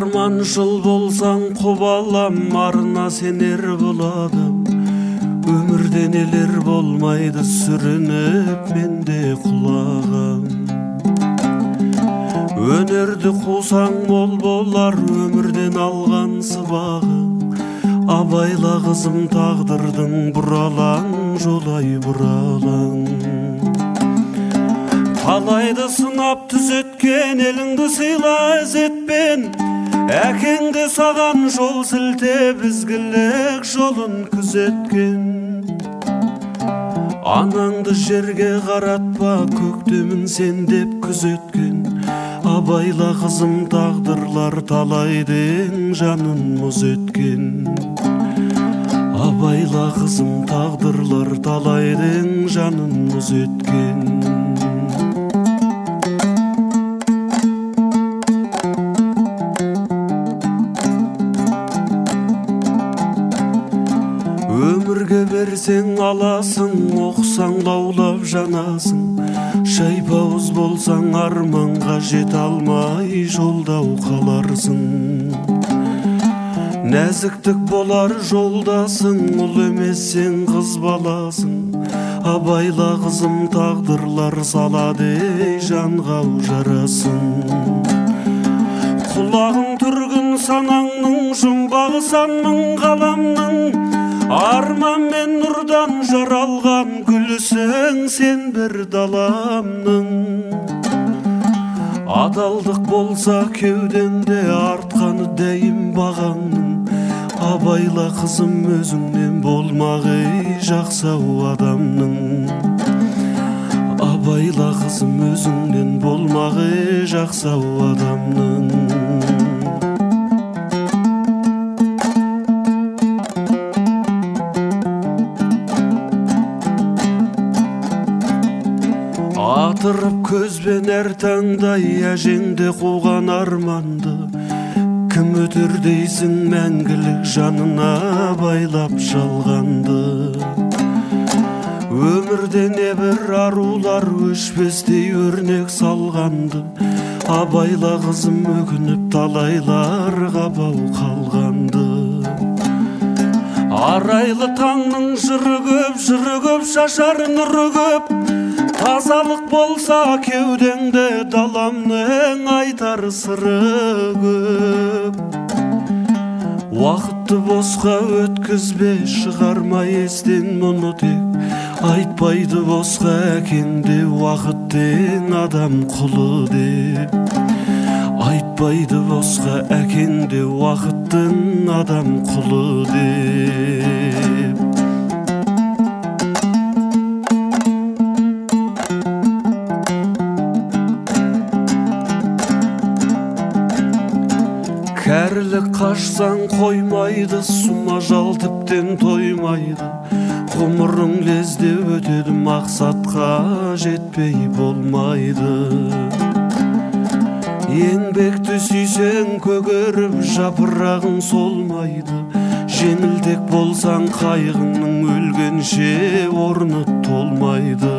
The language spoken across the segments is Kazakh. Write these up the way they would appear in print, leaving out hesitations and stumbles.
Арманшыл болсаң құбалам, арына сенер боладым. Өмірде нелер болмайды, сүрініп менде құлағам. Өнерді қусаң мол болар, өмірден алған сыбағы. Абайла қызым тағдырдың бұралаң, жолай бұралаң. Талайды сынап түзеткен, еліңді сыйла ізетпен. Әкеңді саған жол сілтеп, ізгілік жолын күзеткен. Анаңды жерге қаратпа, көктемін сен деп күзеткен. Абайла қызым тағдырлар талайдың жанын мұз еткен. Абайла қызым тағдырлар талайдың жанын мұз еткен. Өмірге берсең аласың, оқсаң лаулап жанасың. Шайпауыз болсаң арманға жете алмай жолдау қаларсың. Нәзіктік болар жолдасың, ұл емессең қыз баласың. Абайла қызым тағдырлар салады жанғау жарасың. Құлағың түргін санаңның, жұмбағы сан мың қаламның. Арман мен нұрдан жаралған гүлсің сен бір даламның. Адалдық болса кеудеңде, артқаны дәйім бағаңның. Абайла қызым өзіңнен болмағы жақсау адамның. Абайла қызым өзіңнен болмағы жақсау адамның. Атырып көзбен әр таңдай әжеңде қуған арманды. Кім өтер дейсің мәңгілік жанына байлап жалғанды. Өмірде небір арулар өшпестей өрнек салғанды. Абайла қызым өкініп талайларға бау қалғанды. Арайлы таңның жыры көп, шашар нұры көп. Тазалық болса кеудеңде, даламның айтар сыры көп. Уақытты босқа өткізбе, шығарма естен мұны тек. Айтпайды босқа әкеңде, уақыттен адам құлы деп. Айтпайды босқа әкеңде, уақыттың адам құлы деп. Кәрілік қашсаң қоймайды, сума жал тіптен тоймайды. Ғұмырың лезде өтеді, мақсатқа жетпей болмайды. Еңбекті сүйсең көгеріп, жапырағың солмайды. Жеңілтек болсаң қайғыңның өлгенше орны толмайды.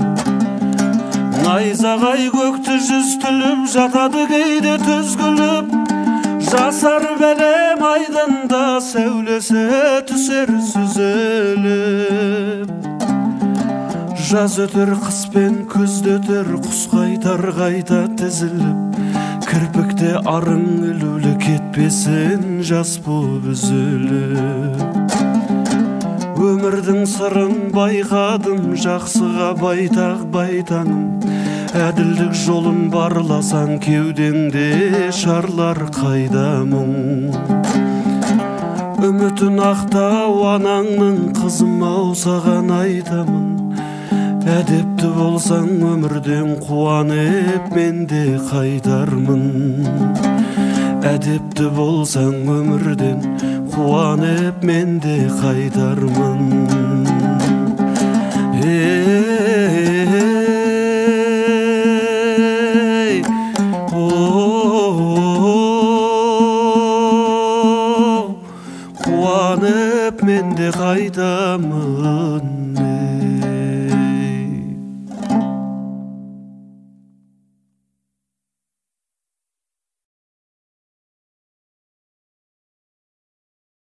Найзағай көкті жүз түліп, жатады кейде түзгіліп. Жасар бәлем айдында, сәулесі түсер сүзіліп. Жаз өтер, қыс пен күзді өтер, құс қайтар қайта тізіліп. Кірпікте арың ілулі, кетпесін жас боп үзіліп. Өмірдің сырын байқадым, жақсыға байтақ байтаным. Әділдік жолын барласаң кеудеңде, шарлар қайда мұң. Үмітін ақтау анаңның, қызым-ау саған айтамын. Әдепті болсаң өмірден қуанып менде қайтармын. Әдепті болсаң өмірден қуанып менде қайтармын. Қуанып менде қайтамын.